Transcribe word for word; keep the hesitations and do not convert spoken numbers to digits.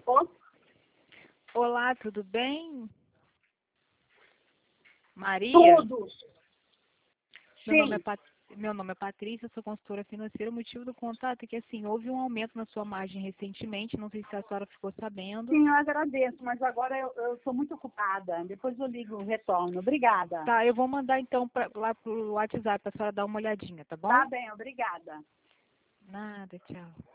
Ô, Olá, tudo bem? Maria? tudo. Meu nome é, Sim, Pat... Meu nome é Patrícia, sou consultora financeira. O motivo do contato é que, assim, houve um aumento na sua margem recentemente, não sei se a senhora ficou sabendo. sim, eu agradeço, mas agora eu estou muito ocupada. Depois eu ligo, retorno. Obrigada. Tá, eu vou mandar então pra, lá pro WhatsApp para a senhora dar uma olhadinha, tá bom? Tá bem, obrigada. Nada, tchau.